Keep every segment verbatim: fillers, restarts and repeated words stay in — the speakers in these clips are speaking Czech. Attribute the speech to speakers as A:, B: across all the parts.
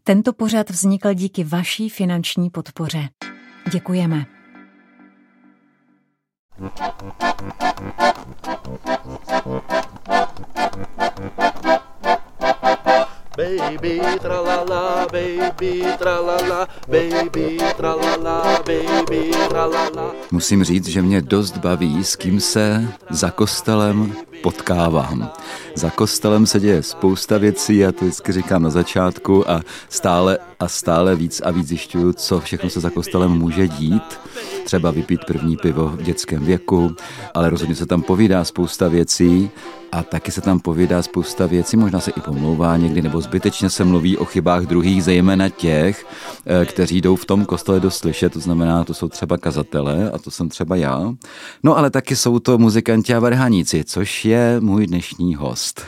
A: Tento pořad vznikl díky vaší finanční podpoře. Děkujeme.
B: Baby tralala, baby tralala, baby tralala, baby tralala.
C: Musím říct, že mě dost baví, s kým se za kostelem potkávám. Za kostelem se děje spousta věcí, já to vždycky říkám na začátku a stále a stále víc a víc zjišťuju, co všechno se za kostelem může dít. Třeba vypít první pivo v dětském věku, ale rozhodně se tam povídá spousta věcí a taky se tam povídá spousta věcí, možná se i pomlouvá někdy, nebo zbytečně se mluví o chybách druhých, zejména těch, kteří jdou v tom kostele dost slyšet, to znamená, to jsou třeba kazatelé a to jsem třeba já. No ale taky jsou to muzikanti a varhaníci, což je můj dnešní host.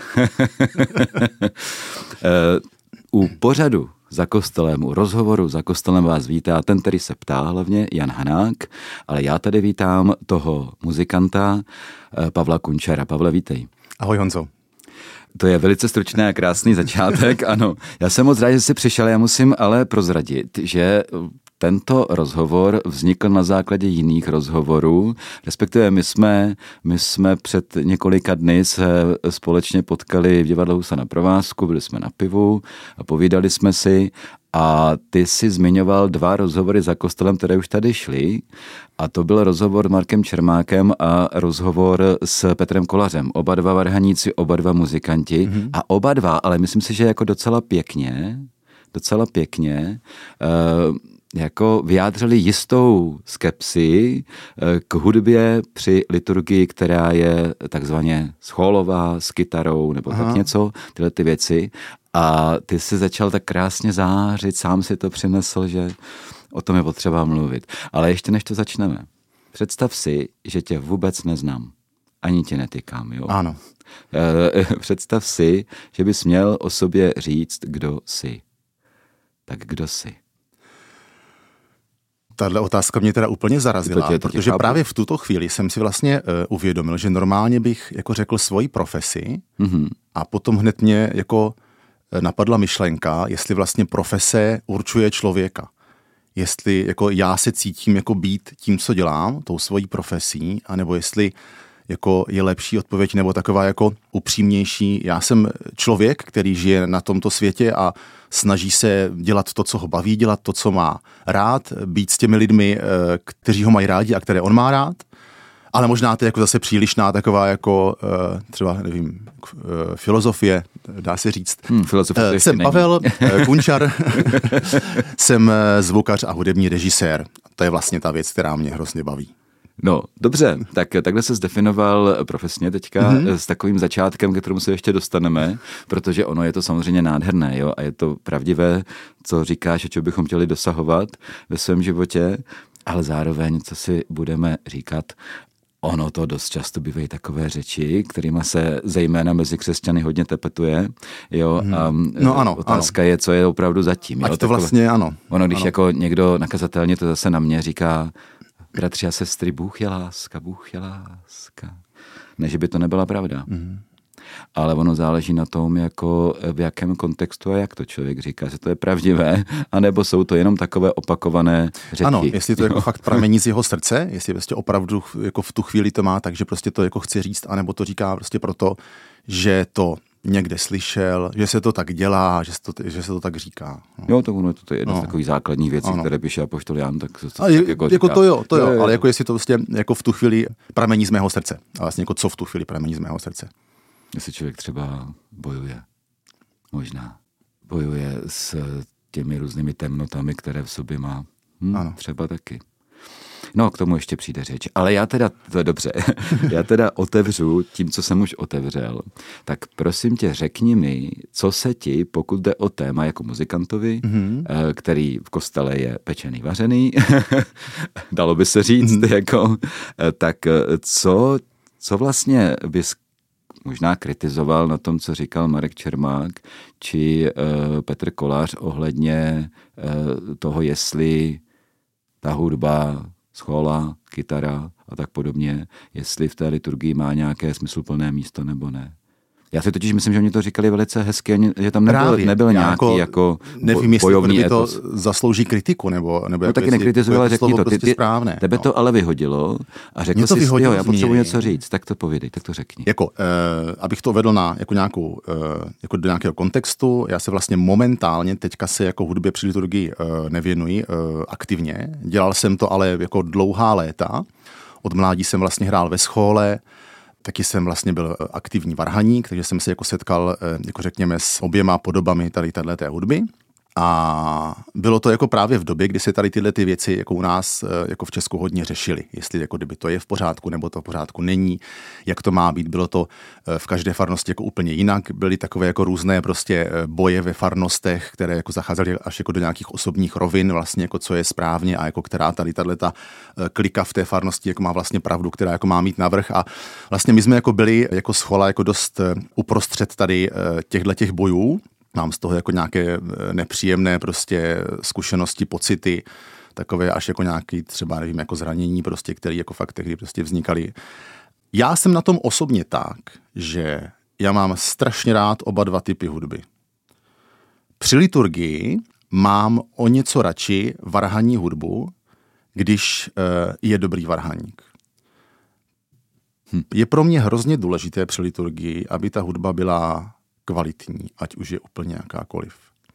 C: U pořadu Za kostelem, u rozhovoru Za kostelem vás vítá ten, který se ptá hlavně, Jan Hanák, ale já tady vítám toho muzikanta Pavla Kunčara. Pavle, vítej.
D: Ahoj, Honzo.
C: To je velice stručný a krásný začátek, ano. Já jsem moc rád, že jsi přišel, já musím ale prozradit, že tento rozhovor vznikl na základě jiných rozhovorů, respektive my jsme, my jsme před několika dny se společně potkali v divadle Husa na provázku, byli jsme na pivu a povídali jsme si a ty si zmiňoval dva rozhovory Za kostelem, které už tady šly a to byl rozhovor s Markem Čermákem a rozhovor s Petrem Kolařem. Oba dva varhaníci, oba dva muzikanti mm-hmm. a oba dva, ale myslím si, že jako docela pěkně, docela pěkně, uh, jako vyjádřili jistou skepsi k hudbě při liturgii, která je takzvaně schólová, s kytarou nebo Aha. tak něco, tyhle ty věci. A ty jsi začal tak krásně zářit, sám si to přinesl, že o tom je potřeba mluvit. Ale ještě než to začneme, představ si, že tě vůbec neznám. Ani tě netykám, jo?
D: Ano.
C: Představ si, že bys měl o sobě říct, kdo jsi. Tak kdo jsi?
D: Tahle otázka mě teda úplně zarazila, tě, protože právě v tuto chvíli jsem si vlastně uh, uvědomil, že normálně bych jako řekl svoji profesi mm-hmm. a potom hned mě jako napadla myšlenka, jestli vlastně profese určuje člověka. Jestli jako já se cítím jako být tím, co dělám, tou svojí profesí, anebo jestli jako je lepší odpověď nebo taková jako upřímnější. Já jsem člověk, který žije na tomto světě a snaží se dělat to, co ho baví, dělat to, co má rád, být s těmi lidmi, kteří ho mají rádi a které on má rád. Ale možná to je jako zase přílišná taková jako třeba, nevím, filozofie, dá se říct.
C: Hmm, filozofie
D: jsem Pavel Kunčar, jsem zvukař a hudební režisér. To je vlastně ta věc, která mě hrozně baví.
C: No, dobře, tak takhle se zdefinoval profesně teďka mm-hmm. s takovým začátkem, ke kterému se ještě dostaneme, protože ono je to samozřejmě nádherné, jo, a je to pravdivé, co říkáš, čeho bychom chtěli dosahovat ve svém životě, ale zároveň, co si budeme říkat, ono to dost často bývají takové řeči, kterými se zejména mezi křesťany hodně tepetuje, jo,
D: hmm.
C: a
D: no, ano,
C: otázka
D: ano.
C: je, co je opravdu zatím.
D: Ať
C: jo,
D: to vlastně ano.
C: Ono, když
D: ano.
C: jako někdo nakazatelně to zase na mě říká, bratři a sestry, Bůh je láska, Bůh je láska. Ne, že by to nebyla pravda. Mm. Ale ono záleží na tom, jako v jakém kontextu a jak to člověk říká, že to je pravdivé, anebo jsou to jenom takové opakované řeči.
D: Ano, jestli to jako fakt pramení z jeho srdce, jestli prostě opravdu jako v tu chvíli to má, takže prostě to jako chce říct, anebo to říká prostě proto, že to někde slyšel, že se to tak dělá, že se to, že se to tak říká. No.
C: Jo, to, ono, to je jedna no. z takových základních věcí, ano. které píše apoštol Jan. Tak, to,
D: to, je, jako, jako to jo, to jo, je, ale jako jestli to prostě jako v tu chvíli pramení z mého srdce. A vlastně jako co v tu chvíli pramení z mého srdce.
C: Jestli člověk třeba bojuje, možná bojuje s těmi různými temnotami, které v sobě má. Hm, ano. Třeba taky. No, k tomu ještě přijde řeč. Ale já teda, to dobře, já teda otevřu tím, co jsem už otevřel. Tak prosím tě, řekni mi, co se ti, pokud jde o téma jako muzikantovi, mm-hmm. který v kostele je pečený, vařený, dalo by se říct, mm-hmm. jako, tak co, co vlastně bys možná kritizoval na tom, co říkal Marek Čermák či uh, Petr Kolář ohledně uh, toho, jestli ta hudba, schola, kytara a tak podobně, jestli v té liturgii má nějaké smysluplné místo nebo ne. Já si totiž myslím, že oni to říkali velice hezky, že tam nebyl, nebyl nějaký jako, jako
D: nevím,
C: bojovný
D: jestli
C: etos.
D: to zaslouží kritiku, nebo, nebo
C: no
D: jako
C: taky nekritizuji, ale řekni to.
D: Prostě
C: ty, ty,
D: správné,
C: tebe
D: no.
C: to ale vyhodilo a řekl jsi, jo, já potřebuji něco říct, tak to povědej, tak to řekni.
D: Jako, eh, abych to uvedl na jako nějakou, eh, jako do nějakého kontextu, já se vlastně momentálně teďka se jako hudbě při liturgii eh, nevěnuji eh, aktivně. Dělal jsem to ale jako dlouhá léta. Od mládí jsem vlastně hrál ve schole, taky jsem vlastně byl aktivní varhaník, takže jsem se jako setkal, jako řekněme, s oběma podobami tady téhleté hudby. A bylo to jako právě v době, kdy se tady tyhle ty věci jako u nás jako v Česku hodně řešily. Jestli jako kdyby to je v pořádku, nebo to v pořádku není, jak to má být. Bylo to v každé farnosti jako úplně jinak. Byly takové jako různé prostě boje ve farnostech, které jako zacházely až jako do nějakých osobních rovin, vlastně jako co je správně a jako která tady tato klika v té farnosti jako má vlastně pravdu, která jako má mít navrch. A vlastně my jsme jako byli jako schola jako dost uprostřed tady těchto těch bojů. Mám z toho jako nějaké nepříjemné prostě zkušenosti, pocity, takové až jako nějaký třeba, nevím, jako zranění prostě, které jako fakt tehdy prostě vznikaly. Já jsem na tom osobně tak, že já mám strašně rád oba dva typy hudby. Při liturgii mám o něco radši varhanní hudbu, když je dobrý varhaník. Hm. Je pro mě hrozně důležité při liturgii, aby ta hudba byla kvalitní, ať už je úplně jakákoliv.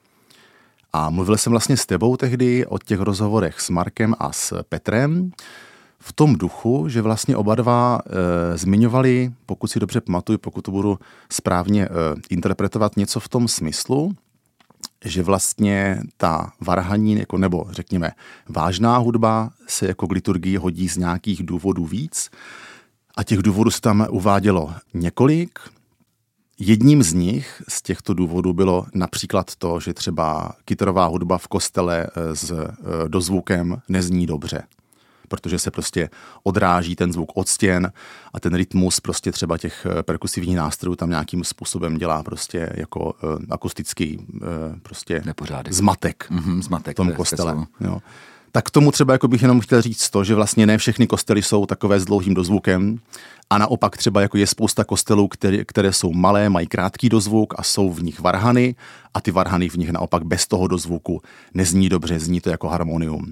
D: A mluvil jsem vlastně s tebou tehdy o těch rozhovorech s Markem a s Petrem v tom duchu, že vlastně oba dva e, zmiňovali, pokud si dobře pamatuju, pokud to budu správně e, interpretovat, něco v tom smyslu, že vlastně ta varhaní, jako, nebo řekněme vážná hudba se jako k liturgii hodí z nějakých důvodů víc a těch důvodů se tam uvádělo několik. Jedním z nich, z těchto důvodů, bylo například to, že třeba kytarová hudba v kostele s dozvukem nezní dobře, protože se prostě odráží ten zvuk od stěn a ten rytmus prostě třeba těch perkusivních nástrojů tam nějakým způsobem dělá prostě jako akustický prostě
C: nepořádek.
D: Zmatek,
C: mm-hmm, zmatek
D: v tom kostele. Jo. Tak k tomu třeba jako bych jenom chtěl říct to, že vlastně ne všechny kostely jsou takové s dlouhým dozvukem a naopak třeba jako je spousta kostelů, které, které jsou malé, mají krátký dozvuk a jsou v nich varhany a ty varhany v nich naopak bez toho dozvuku nezní dobře, zní to jako harmonium.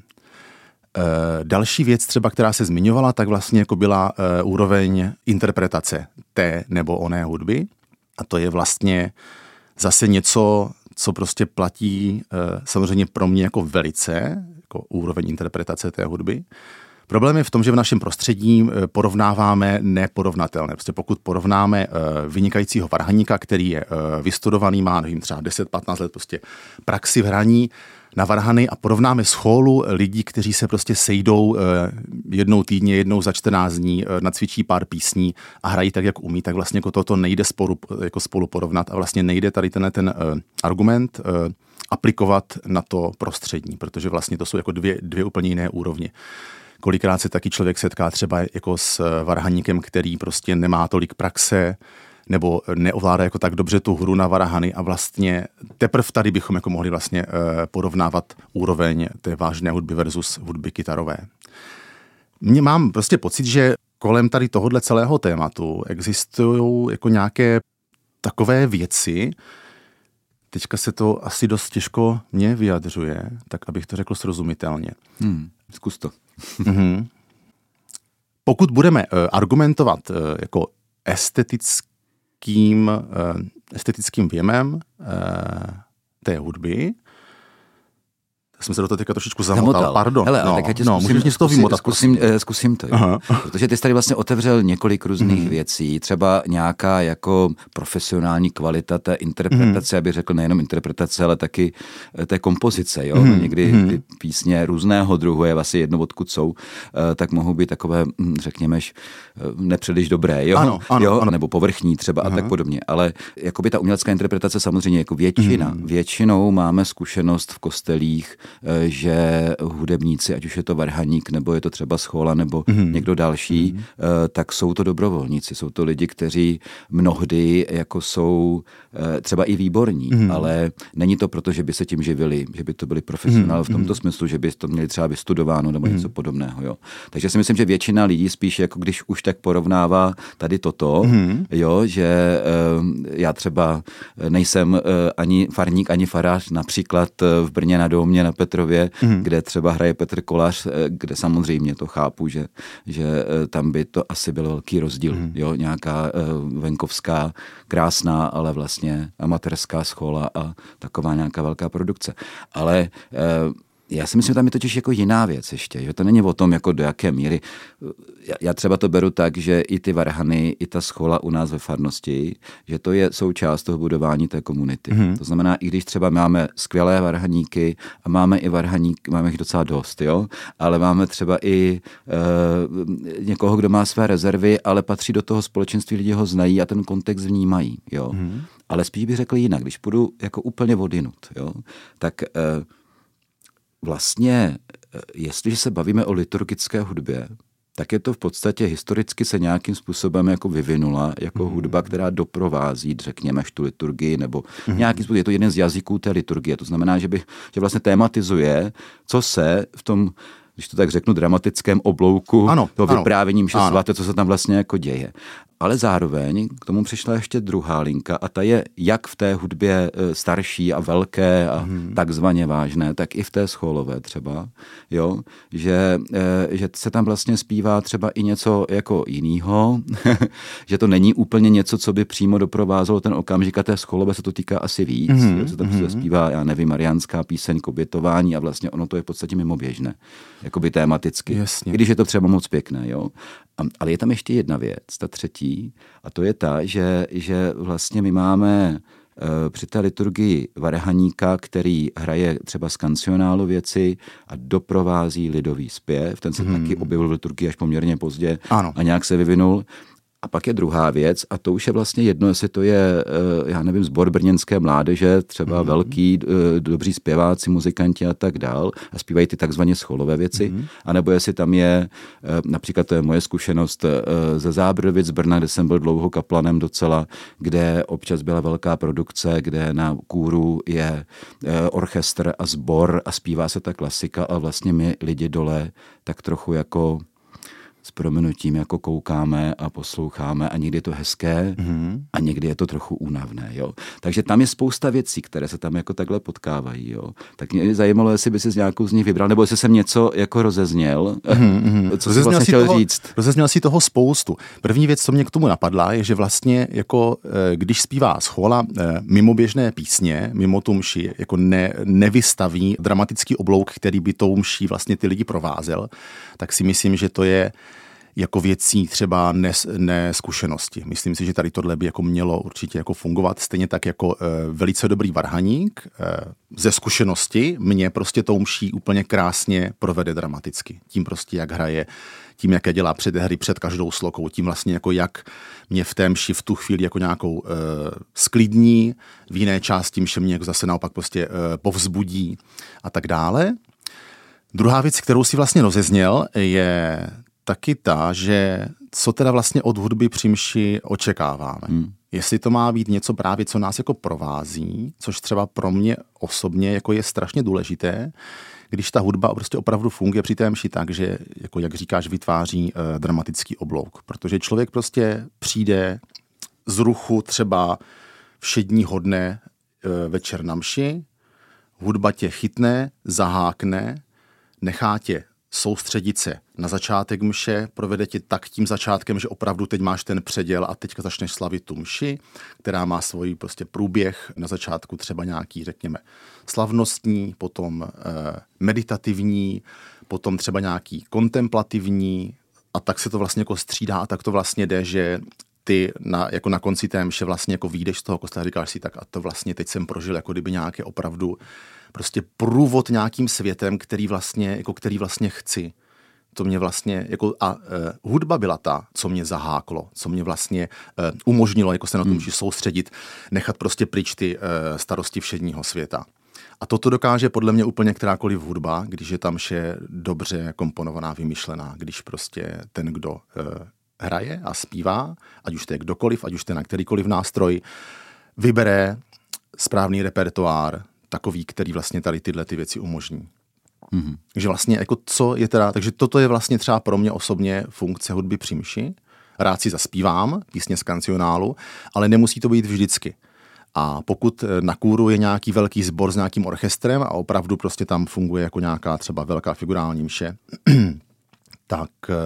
D: E, další věc třeba, která se zmiňovala, tak vlastně jako byla e, úroveň interpretace té nebo oné hudby a to je vlastně zase něco, co prostě platí e, samozřejmě pro mě jako velice, jako úroveň interpretace té hudby. Problém je v tom, že v našem prostředí porovnáváme neporovnatelné. Prostě pokud porovnáme vynikajícího varhaníka, který je vystudovaný, má nevím, třeba deset patnáct let prostě praxi v hraní na varhany a porovnáme s chólu lidí, kteří se prostě sejdou jednou týdně, jednou za čtrnáct dní, nacvičí pár písní a hrají tak, jak umí, tak vlastně jako toto nejde spolu, jako spolu porovnat a vlastně nejde tady ten, ten argument aplikovat na to prostřední, protože vlastně to jsou jako dvě, dvě úplně jiné úrovně. Kolikrát se taky člověk setká třeba jako s varhaníkem, který prostě nemá tolik praxe nebo neovládá jako tak dobře tu hru na varhany a vlastně teprve tady bychom jako mohli vlastně porovnávat úroveň té vážné hudby versus hudby kytarové. Mně mám prostě pocit, že kolem tady tohohle celého tématu existují jako nějaké takové věci, teďka se to asi dost těžko mě vyjadřuje, tak abych to řekl srozumitelně.
C: Hmm, zkus to.
D: mm-hmm. Pokud budeme uh, argumentovat uh, jako estetickým, uh, estetickým věmem uh, té hudby, jsem se do toho teďka trošičku zamotal. zamotal. Pardon.
C: Hele,
D: no,
C: tak já tě
D: no,
C: zkusím,
D: můžeš to vymotat.
C: Zkusím, zkusím, zkusím to, jo. Protože ty jsi tady vlastně otevřel několik různých mm. věcí, třeba nějaká jako profesionální kvalita té interpretace, mm. abych řekl nejenom interpretace, ale taky té kompozice, jo. Mm. Někdy mm. ty písně různého druhu, je vlastně jedno odkud jsou, tak mohou být takové, řekněme, nepříliš dobré, jo.
D: Ano, ano,
C: jo?
D: Ano.
C: Nebo povrchní třeba Aha. a tak podobně. Ale jakoby ta umělecká interpretace samozřejmě jako většina. Mm. Většinou máme zkušenost v kostelích že hudebníci, ať už je to varhaník, nebo je to třeba schola, nebo mm. někdo další, mm. tak jsou to dobrovolníci. Jsou to lidi, kteří mnohdy jako jsou třeba i výborní, mm. ale není to proto, že by se tím živili, že by to byli profesionálové v tomto smyslu, že by to měli třeba vystudováno nebo něco podobného. Jo. Takže si myslím, že většina lidí spíš, jako když už tak porovnává tady toto, mm. jo, že uh, já třeba nejsem uh, ani farník, ani farář, například uh, v Brně na Domě na Petrově, mm. kde třeba hraje Petr Kolář, uh, kde samozřejmě to chápu, že, že uh, tam by to asi byl velký rozdíl. Mm. Jo, nějaká uh, venkovská, krásná, ale vlastně amatérská schola a taková nějaká velká produkce. Ale uh, já si myslím, že tam je totiž jako jiná věc ještě, že to není o tom, jako do jaké míry. Já, já třeba to beru tak, že i ty varhany, i ta schola u nás ve farnosti, že to je součást toho budování té komunity. Mm-hmm. To znamená, i když třeba máme skvělé varhaníky a máme i varhaníky, máme jich docela dost, jo, ale máme třeba i e, někoho, kdo má své rezervy, ale patří do toho společenství, lidi ho znají a ten kontext vnímají, jo. Mm-hmm. Ale spíš bych řekl jinak, když půjdu jako úplně odinut, jo, tak e, vlastně, jestliže se bavíme o liturgické hudbě, tak je to v podstatě historicky se nějakým způsobem jako vyvinula jako mm. hudba, která doprovází, řekněme, tu liturgii, nebo mm. nějakým způsobem, je to jeden z jazyků té liturgie. To znamená, že, bych, že vlastně tématizuje, co se v tom, když to tak řeknu, dramatickém oblouku ano, toho ano, vyprávění mše svaté, co se tam vlastně jako děje. Ale zároveň k tomu přišla ještě druhá linka a ta je jak v té hudbě starší a velké a hmm. takzvaně vážné, tak i v té scholové třeba, jo, že, že se tam vlastně zpívá třeba i něco jako jinýho, že to není úplně něco, co by přímo doprovázelo ten okamžik, a té scholové se to týká asi víc, hmm. jo, se tam hmm. zpívá, já nevím, mariánská píseň k obětování a vlastně ono to je v podstatě mimoběžné, jakoby tématicky, Jasně. když je to třeba moc pěkné, jo. Ale je tam ještě jedna věc, ta třetí, a to je ta, že, že vlastně my máme e, při té liturgii varhaníka, který hraje třeba z kancionálu věci a doprovází lidový zpěv. Ten se hmm. taky objevil v liturgii až poměrně pozdě ano. a nějak se vyvinul. A pak je druhá věc, a to už je vlastně jedno, jestli to je, já nevím, sbor brněnské mládeže, třeba mm-hmm. velký, dobří zpěváci, muzikanti a tak dál, a zpívají ty takzvaně scholové věci, mm-hmm. anebo jestli tam je, například to je moje zkušenost ze Zábrovic, z Brna, kde jsem byl dlouho kaplanem docela, kde občas byla velká produkce, kde na kůru je orchestr a sbor a zpívá se ta klasika a vlastně my lidi dole tak trochu jako s prominutím jako koukáme a posloucháme a někdy je to hezké mm. a někdy je to trochu únavné, jo. Takže tam je spousta věcí, které se tam jako takhle potkávají, jo. Tak mě zajímalo, jestli by si z nějakou z nich vybral, nebo jestli jsem něco jako rozezněl, mm. co rozezněl jsi vlastně chtěl toho, říct.
D: Rozezněl si toho spoustu. První věc, co mě k tomu napadla, je, že vlastně jako když zpívá schola mimoběžné písně, mimo tu mši, jako ne, nevystaví dramatický oblouk, který by tou mší vlastně ty lidi provázel, tak si myslím, že to je jako věcí třeba nes, neskušenosti. Myslím si, že tady tohle by jako mělo určitě jako fungovat. Stejně tak jako e, velice dobrý varhaník e, ze zkušenosti mě prostě tou mší úplně krásně provede dramaticky. Tím prostě, jak hraje, tím, jaké dělá předehry před každou slokou, tím vlastně jako jak mě v té mši v tu chvíli jako nějakou e, sklidní, v jiné části mše mě jako zase naopak prostě e, povzbudí a tak dále. Druhá věc, kterou si vlastně rozezněl, je taky ta, že co teda vlastně od hudby při mši očekáváme. Hmm. Jestli to má být něco právě, co nás jako provází, což třeba pro mě osobně jako je strašně důležité, když ta hudba prostě opravdu funguje při té mši tak, že, jako jak říkáš, vytváří e, dramatický oblouk. Protože člověk prostě přijde z ruchu třeba všedního dne e, večer na mši, hudba tě chytne, zahákne, nechá tě soustředit se na začátek mše, provede tě tak tím začátkem, že opravdu teď máš ten předěl a teďka začneš slavit tu mši, která má svůj prostě průběh, na začátku třeba nějaký, řekněme, slavnostní, potom eh, meditativní, potom třeba nějaký kontemplativní a tak se to vlastně jako střídá a tak to vlastně jde, že ty na, jako na konci té mše vlastně jako vyjdeš z toho kostela a říkáš si tak a to vlastně teď jsem prožil jako kdyby nějaké opravdu prostě průvod nějakým světem, který vlastně, jako který vlastně chci. To mě vlastně, jako a e, hudba byla ta, co mě zaháklo, co mě vlastně e, umožnilo jako se na tom hmm. soustředit, nechat prostě pryč ty e, starosti všedního světa. A toto dokáže podle mě úplně kterákoliv hudba, když je tam vše dobře komponovaná, vymyšlená, když prostě ten, kdo e, hraje a zpívá, ať už to je kdokoliv, ať už to je na kterýkoliv nástroj, vybere správný repertoár, takový, který vlastně tady tyhle ty věci umožní. Mm-hmm. Takže vlastně jako co je teda, takže toto je vlastně třeba pro mě osobně funkce hudby při mši. Rád si zaspívám písně z kancionálu, ale nemusí to být vždycky. A pokud na kůru je nějaký velký sbor s nějakým orchestrem a opravdu prostě tam funguje jako nějaká třeba velká figurální mše, tak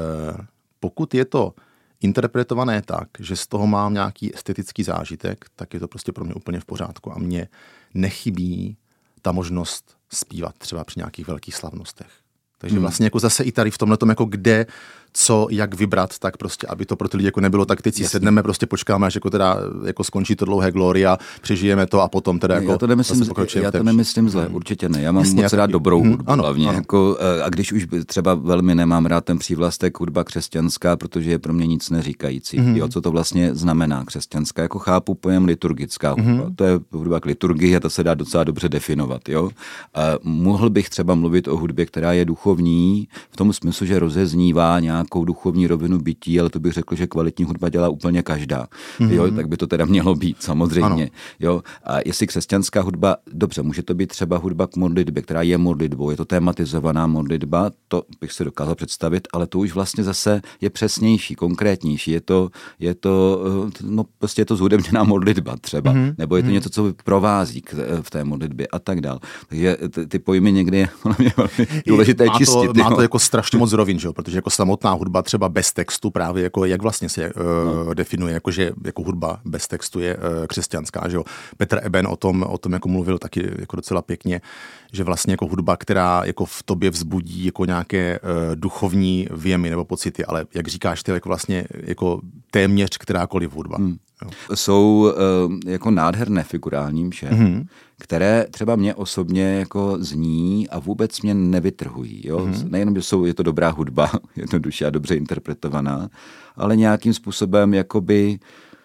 D: pokud je to interpretované tak, že z toho mám nějaký estetický zážitek, tak je to prostě pro mě úplně v pořádku a mně nechybí ta možnost zpívat třeba při nějakých velkých slavnostech. Takže vlastně jako zase i tady v tomhletom, jako kde, co, jak vybrat, tak prostě, aby to pro ty lidi jako nebylo, tak teď si sedneme, prostě počkáme, až jako teda jako skončí to dlouhé gloria, přežijeme to a potom teda jako...
C: Já to nemyslím, já to nemyslím zle, určitě ne. Já mám Jasně, moc rád dobrou hudbu, hmm, ano, hlavně. Ano. Jako, a když už třeba velmi nemám rád ten přívlastek hudba křesťanská, protože je pro mě nic neříkající. Hmm. Jo, co to vlastně znamená křesťanská? Jako chápu pojem liturgická hudba. Hmm. To je hudba k liturgii a ta se dá docela dobře definovat. Jo? A mohl bych třeba mluvit o hudbě, která je duchovní, v tom smyslu, že rozeznívá nějakou duchovní rovinu bytí, ale to bych řekl, že kvalitní hudba dělá úplně každá. Mm-hmm. Jo, tak by to teda mělo být, samozřejmě. Jo, a jestli křesťanská hudba, dobře, může to být třeba hudba k modlitbě, která je modlitbou, je to tematizovaná modlitba, to bych si dokázal představit, ale to už vlastně zase je přesnější, konkrétnější. Je to, je to, no prostě je to zhudebněná modlitba třeba, mm-hmm. nebo je to něco, co provází k, v té modlitbě a tak dál. Takže ty, ty pojmy někdy je velmi důležité
D: má
C: čistit.
D: To, má to jako strašně moc rovin, že jo? Protože jako samotná hudba třeba bez textu právě jako jak vlastně se uh, no. definuje, jako že jako hudba bez textu je uh, křesťanská, že jo. Petr Eben o tom, o tom jako mluvil taky jako docela pěkně, že vlastně jako hudba, která jako v tobě vzbudí jako nějaké uh, duchovní věmy nebo pocity, ale jak říkáš ty, jako vlastně jako téměř kterákoliv hudba. Hmm.
C: Jsou uh, jako nádherné figurální mše, mm-hmm. které třeba mě osobně jako zní a vůbec mě nevytrhují. Jo? Mm-hmm. Nejenom, že jsou, je to dobrá hudba, jednoduše a dobře interpretovaná, ale nějakým způsobem jakoby,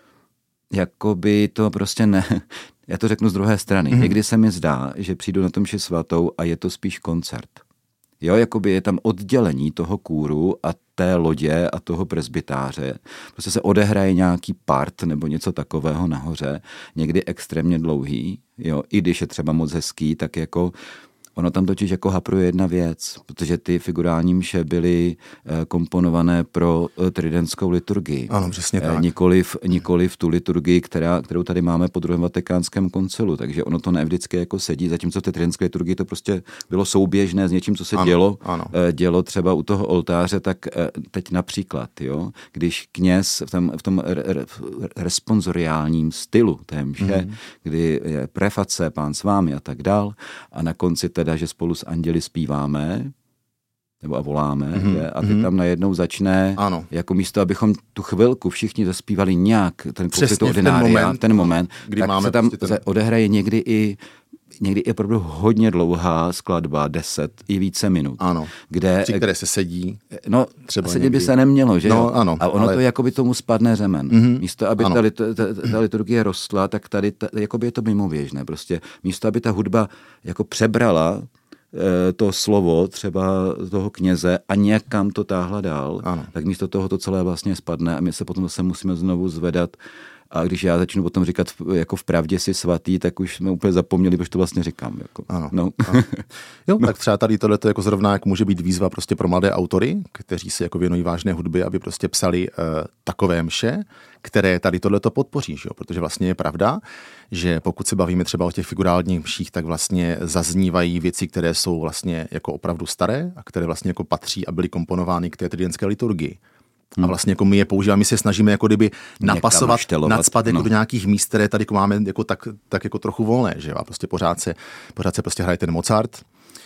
C: jakoby to prostě ne... Já to řeknu z druhé strany. Mm-hmm. Někdy se mi zdá, že přijdu na tom mši svatou a je to spíš koncert. Jo, jakoby je tam oddělení toho kůru a té lodě a toho presbytáře. Prostě se odehraje nějaký part nebo něco takového nahoře, někdy extrémně dlouhý, jo, i když je třeba moc hezký, tak jako ono tam totiž jako hapruje jedna věc, protože ty figurální mše byly e, komponované pro e, tridentskou liturgii.
D: Ano, přesně tak.
C: E, nikoliv, nikoliv tu liturgii, která, kterou tady máme po druhém vatikánském koncilu, takže ono to ne vždycky jako sedí, zatímco v té tridentské liturgii to prostě bylo souběžné s něčím, co se ano, dělo, ano. E, dělo třeba u toho oltáře, tak e, teď například, jo, když kněz v tom, v tom re, re, responsoriálním stylu té mše, mm. kdy je preface, Pán s vámi a tak dál, a na konci teda, že spolu s anděli zpíváme, nebo a voláme, mm-hmm. je, a ty mm-hmm. tam najednou začne, ano. jako místo, abychom tu chvilku všichni zaspívali nějak, ten pocit ordinária, ten moment, ten moment kdy tak máme se tam prostě ten... odehraje někdy i někdy je opravdu hodně dlouhá skladba, deset i více minut.
D: Ano,
C: kde,
D: při které se sedí.
C: No, sedět by se nemělo, že
D: no,
C: jo?
D: Ano,
C: a ono
D: ale...
C: to jakoby tomu spadne řemen. Mm-hmm. Místo, aby ta, ta, ta, ta liturgie rostla, tak tady ta, jakoby je to mimoběžné. Prostě místo, aby ta hudba jako přebrala e, to slovo třeba toho kněze a někam to táhla dál, ano. tak místo toho to celé vlastně spadne a my se potom zase musíme znovu zvedat. A když já začnu potom říkat jako v pravdě si svatý, tak už jsme úplně zapomněli, proč to vlastně říkám. Jako.
D: Ano,
C: no.
D: ano. Jo, tak třeba tady tohleto jako zrovna jako může být výzva prostě pro mladé autory, kteří se jako věnují vážné hudbě, aby prostě psali uh, takové mše, které tady tohleto podpoří, že jo? Protože vlastně je pravda, že pokud se bavíme třeba o těch figurálních mších, tak vlastně zaznívají věci, které jsou vlastně jako opravdu staré a které vlastně jako patří a byly komponovány k té tridentské liturgii. A vlastně jako my je používáme, my se snažíme jako kdyby napasovat, nacpat jako no. do nějakých míst, které tady jako máme jako tak, tak jako trochu volné, že jo? A prostě pořád se, pořád se prostě hraje ten Mozart.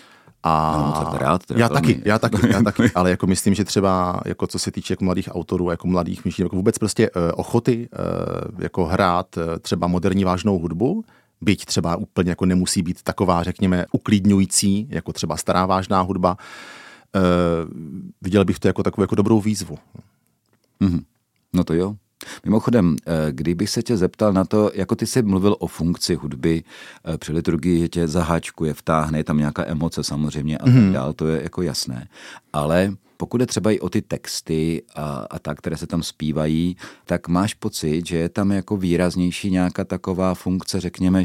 D: A
C: no, Mozart rád,
D: já taky, já taky, já taky, ale jako myslím, že třeba jako co se týče jako mladých autorů, jako mladých myší, jako vůbec prostě uh, ochoty uh, jako hrát uh, třeba moderní vážnou hudbu, byť třeba úplně jako nemusí být taková, řekněme, uklidňující, jako třeba stará vážná hudba. Uh, viděl bych to jako takovou jako dobrou výzvu.
C: Mm-hmm. No to jo. Mimochodem, kdybych se tě zeptal na to, jako ty jsi mluvil o funkci hudby při liturgii, že tě zaháčkuje, vtáhne, je tam nějaká emoce samozřejmě a tak dál, to je jako jasné. Ale pokud je třeba i o ty texty a, a tak, které se tam zpívají, tak máš pocit, že je tam jako výraznější nějaká taková funkce, řekněme,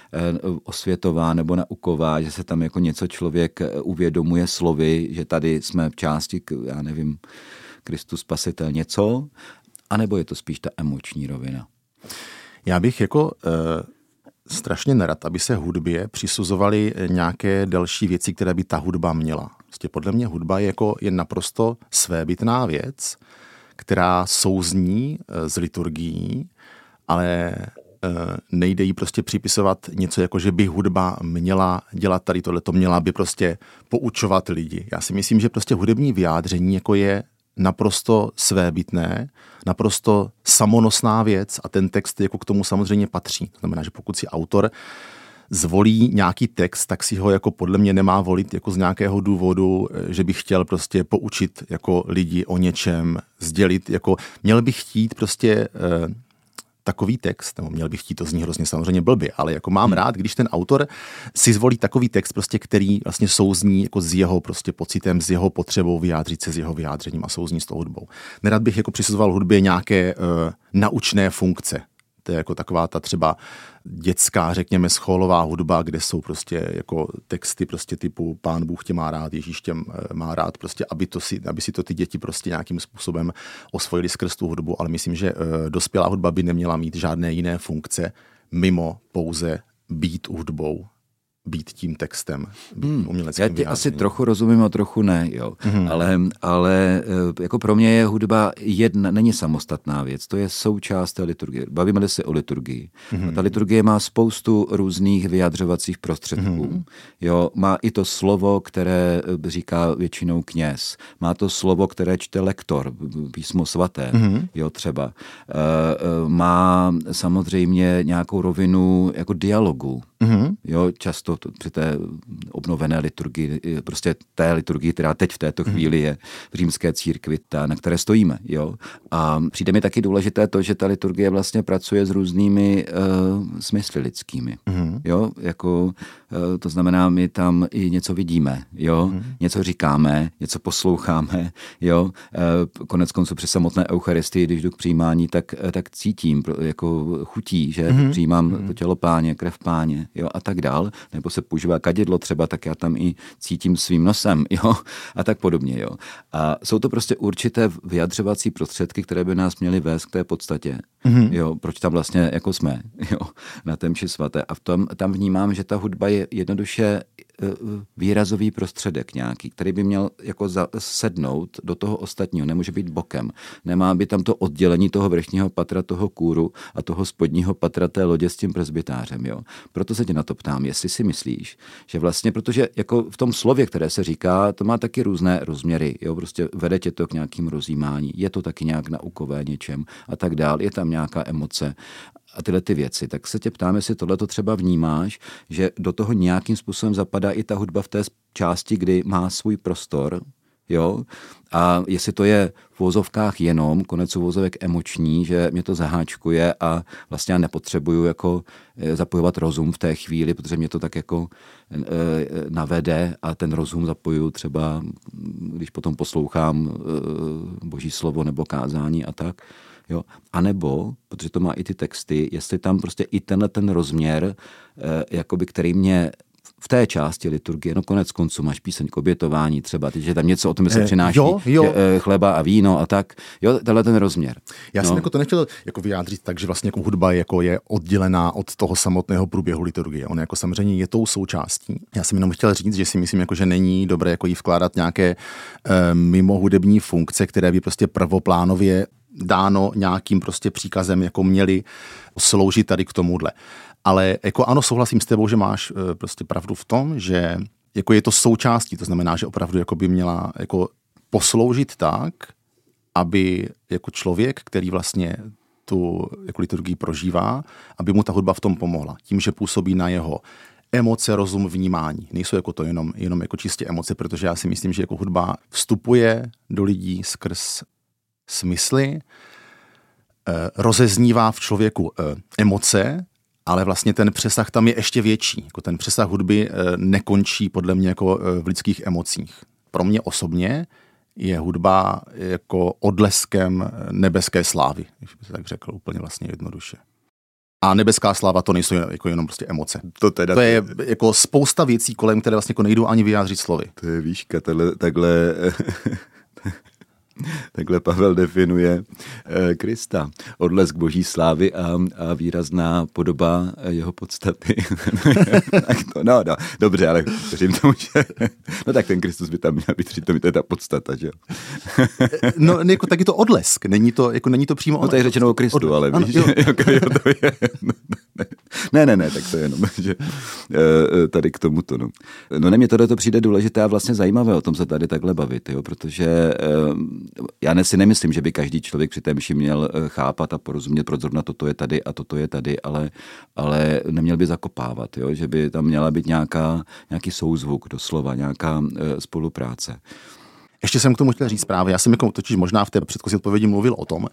C: osvětová nebo nauková, že se tam jako něco člověk uvědomuje slovy, že tady jsme v části, já nevím, Kristus Spasitel něco, anebo je to spíš ta emoční rovina?
D: Já bych jako e, strašně nerad, aby se hudbě přisuzovaly nějaké další věci, které by ta hudba měla. Prostě podle mě hudba je, jako, je naprosto svébytná věc, která souzní e, s liturgií, ale e, nejde jí prostě připisovat něco, jako že by hudba měla dělat tady tohleto, měla by prostě poučovat lidi. Já si myslím, že prostě hudební vyjádření jako je naprosto svébytné, naprosto samonosná věc a ten text jako k tomu samozřejmě patří. To znamená, že pokud si autor zvolí nějaký text, tak si ho jako podle mě nemá volit jako z nějakého důvodu, že by chtěl prostě poučit jako lidi o něčem, sdělit, jako měl by chtít prostě eh, takový text, nebo měl bych chtít, to zní hrozně samozřejmě blbě, ale jako mám rád, když ten autor si zvolí takový text, prostě, který vlastně souzní jako s jeho prostě pocitem, s jeho potřebou vyjádřit se s jeho vyjádřením a souzní s tou hudbou. Nerad bych jako přisuzoval hudbě nějaké uh, naučné funkce. To je jako taková ta třeba dětská, řekněme, schólová hudba, kde jsou prostě jako texty prostě typu Pán Bůh tě má rád, Ježíš tě má rád, prostě aby, to si, aby si to ty děti prostě nějakým způsobem osvojili skrz tu hudbu, ale myslím, že uh, dospělá hudba by neměla mít žádné jiné funkce mimo pouze být hudbou, být tím textem, být hmm. uměleckým
C: Já ti asi trochu rozumím a trochu ne, jo. Hmm. Ale, ale jako pro mě je hudba jedna, není samostatná věc, to je součást té liturgie. Bavíme se o liturgii. Hmm. A ta liturgie má spoustu různých vyjadřovacích prostředků. Hmm. Jo, má i to slovo, které říká většinou kněz. Má to slovo, které čte lektor, písmo svaté, hmm. jo, třeba. Má samozřejmě nějakou rovinu jako dialogu. Mm-hmm. Jo, často to, při té obnovené liturgii, prostě té liturgii, která teď v této chvíli je v římské církvi, ta, na které stojíme. Jo. A přijde mi taky důležité to, že ta liturgie vlastně pracuje s různými uh, smysly lidskými. Mm-hmm. Jo, jako, uh, to znamená, my tam i něco vidíme, jo, mm-hmm. něco říkáme, něco posloucháme, jo. Uh, konec konců při samotné eucharistii, když jdu k přijímání, tak, tak cítím, jako chutí, že mm-hmm. přijímám mm-hmm. to tělo Páně, krev Páně, jo, a tak dál, nebo se používá kadidlo třeba, tak já tam i cítím svým nosem, jo, a tak podobně, jo. A jsou to prostě určité vyjadřovací prostředky, které by nás měly vést k té podstatě, mm-hmm. jo, proč tam vlastně jako jsme, jo, na té mši svaté. A v tom, tam vnímám, že ta hudba je jednoduše výrazový prostředek nějaký, který by měl jako sednout do toho ostatního, nemůže být bokem. Nemá by tam to oddělení toho vrchního patra, toho kůru a toho spodního patra té lodě s tím presbytářem, jo. Proto se tě na to ptám, jestli si myslíš, že vlastně, protože jako v tom slově, které se říká, to má taky různé rozměry, jo, prostě vede tě to k nějakým rozjímání, je to taky nějak naukové něčem a tak dál, je tam nějaká emoce a tyhle ty věci, tak se tě ptám, jestli tohle to třeba vnímáš, že do toho nějakým způsobem zapadá i ta hudba v té části, kdy má svůj prostor, jo, a jestli to je v uvozovkách jenom, konec uvozovek emoční, že mě to zaháčkuje a vlastně já nepotřebuju jako zapojovat rozum v té chvíli, protože mě to tak jako e, navede a ten rozum zapojuju třeba, když potom poslouchám e, Boží slovo nebo kázání a tak. Jo. A nebo, protože to má i ty texty, jestli tam prostě i tenhle ten rozměr, eh, jakoby, který mě v té části liturgie, no konec konců máš píseň k obětování třeba, teď, že tam něco o tom se přináší,
D: jo, jo.
C: Že, eh, chleba a víno a tak, jo, tenhle ten rozměr.
D: Já
C: no.
D: jsem jako to nechtěl jako vyjádřit tak, že vlastně jako hudba jako je oddělená od toho samotného průběhu liturgie. On jako samozřejmě je tou součástí. Já jsem jenom chtěl říct, že si myslím, jako, že není dobré jako jí vkládat nějaké eh, mimohudební funkce, které by prostě prvoplánově dáno nějakým prostě příkazem, jako měli sloužit tady k tomuhle. Ale jako ano, souhlasím s tebou, že máš e, prostě pravdu v tom, že jako je to součástí, to znamená, že opravdu jako by měla jako posloužit tak, aby jako člověk, který vlastně tu jako liturgii prožívá, aby mu ta hudba v tom pomohla. Tím, že působí na jeho emoce, rozum, vnímání. Nejsou jako to jenom, jenom jako čistě emoce, protože já si myslím, že jako hudba vstupuje do lidí skrz smysly, rozeznívá v člověku emoce, ale vlastně ten přesah tam je ještě větší. Jako ten přesah hudby nekončí podle mě jako v lidských emocích. Pro mě osobně je hudba jako odleskem nebeské slávy, když bych tak řekl úplně vlastně jednoduše. A nebeská sláva to nejsou jako jenom prostě emoce. To, teda to je jako spousta věcí kolem, které vlastně jako nejdou ani vyjádřit slovy.
C: To je výška, takhle, takhle, takhle Pavel definuje eh, Krista. Odlesk boží slávy a, a výrazná podoba jeho podstaty. tak to, no, no, dobře, ale věřím tomu, že... No tak ten Kristus by tam měl být, to je ta podstata, že jo?
D: no, jako tak je to odlesk, není to, jako není to přímo...
C: No to je řečeno o Kristu, od... ale víš, ano, jako, jo, to je... Ne, ne, ne, tak to je jenom, že tady k tomuto, no. No ne, mně tohle to přijde důležité a vlastně zajímavé o tom se tady takhle bavit, jo, protože já ne, si nemyslím, že by každý člověk při té mši měl chápat a porozumět, proč zrovna toto je tady a toto je tady, ale, ale neměl by zakopávat, jo, že by tam měla být nějaká, nějaký souzvuk doslova, nějaká spolupráce.
D: Ještě jsem k tomu chtěl říct právě, já jsem jako totiž možná v té předchozí odpovědi mluvil o tom,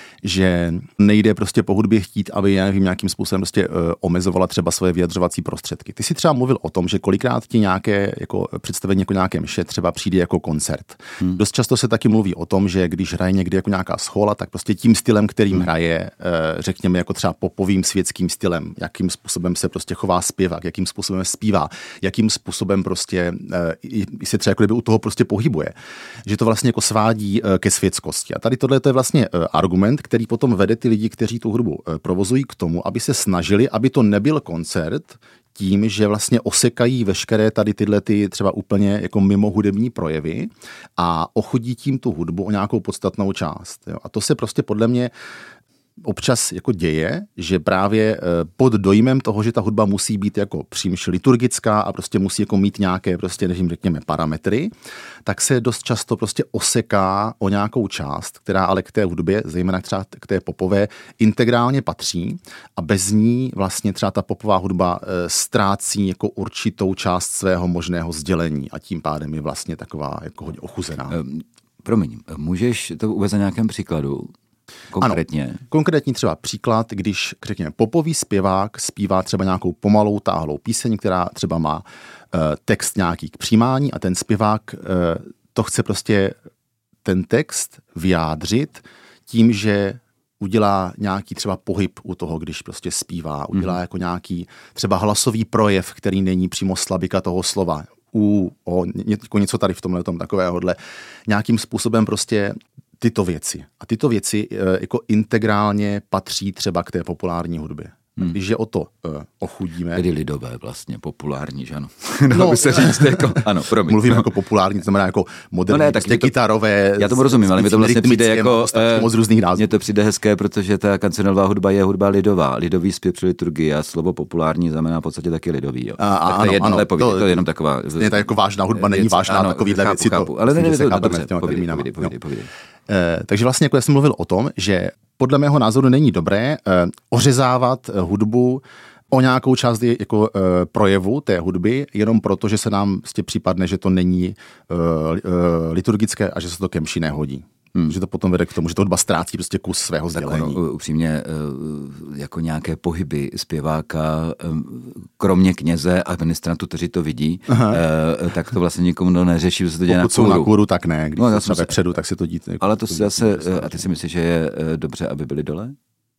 D: že nejde prostě po hudbě chtít, aby já nevím, nějakým způsobem prostě uh, omezovala třeba svoje vyjadřovací prostředky. Ty si třeba mluvil o tom, že kolikrát ti nějaké jako představení jako nějaké mše třeba přijde jako koncert. Hmm. Dost často se taky mluví o tom, že když hraje někdy jako nějaká schola, tak prostě tím stylem, kterým hmm. hraje, uh, řekněme jako třeba popovým světským stylem, jakým způsobem se prostě chová zpěvák, jakým způsobem zpívá, jakým způsobem prostě uh, se třeba jako kdyby u toho prostě pohybuje. Že to vlastně jako svádí uh, ke světskosti. A tady tohle to je vlastně uh, argument, který potom vede ty lidi, kteří tu hudbu provozují k tomu, aby se snažili, aby to nebyl koncert tím, že vlastně osekají veškeré tady tyhle ty třeba úplně jako mimo hudební projevy a ochodí tím tu hudbu o nějakou podstatnou část. Jo. A to se prostě podle mě občas jako děje, že právě pod dojmem toho, že ta hudba musí být jako příliš liturgická a prostě musí jako mít nějaké prostě, nevím, řekněme, parametry, tak se dost často prostě oseká o nějakou část, která ale k té hudbě, zejména třeba k té popové, integrálně patří a bez ní vlastně třeba ta popová hudba ztrácí jako určitou část svého možného sdělení a tím pádem je vlastně taková jako hodně ochuzená.
C: Promiň, můžeš to uvést na nějakém příkladu? Konkrétně.
D: Ano, konkrétní třeba příklad, když, řekněme, popový zpěvák zpívá třeba nějakou pomalou, táhlou píseň, která třeba má uh, text nějaký k přijímání a ten zpěvák uh, to chce prostě ten text vyjádřit tím, že udělá nějaký třeba pohyb u toho, když prostě zpívá, udělá mm. jako nějaký třeba hlasový projev, který není přímo slabika toho slova. U, o, něco tady v tomhle tom takovéhodle. Nějakým způsobem prostě tyto věci. A tyto věci e, jako integrálně patří třeba k té populární hudbě. Hmm. Když je o to e, ochudíme.
C: Tedy lidové vlastně, populární, že ano. No, by se říct jako, ano, promiň.
D: Mluvím jako populární, to znamená jako moderní, no ne, tak prostě to, kytarové.
C: Já tomu rozumím, ale mi to vlastně přijde jako,
D: moc různých názvů.
C: Mně to přijde hezké, protože ta kancionelová hudba je hudba lidová. Lidový zpěv při liturgii a slovo populární znamená v podstatě taky lidový. Jo. A, a,
D: ano,
C: jedno,
D: ano,
C: povídě, to, to je jenom taková.
D: Je to jako vážná hudba, není vážná takovýhle věci.
C: Ale ne, ne, dobře, povídej.
D: Eh, takže vlastně jako já jsem mluvil o tom, že podle mého názoru není dobré eh, ořezávat eh, hudbu o nějakou část jako eh, projevu té hudby, jenom proto, že se nám vlastně případne, že to není eh, eh, liturgické a že se to ke mši nehodí. Hmm. Že to potom vede k tomu, že to hudba ztrácí prostě kus svého sdělení.
C: Tak ono, upřímně, jako nějaké pohyby zpěváka, kromě kněze a ministrantů, kteří to vidí, Aha. tak to vlastně nikomu neřeší, že se to děje
D: Pokud
C: na kůru.
D: Pokud jsou na kůru, tak ne. Když no,
C: jsou
D: se vepředu, tak se to dít.
C: Ale to, to zase, a ty si myslíš, že je dobře, aby byli dole?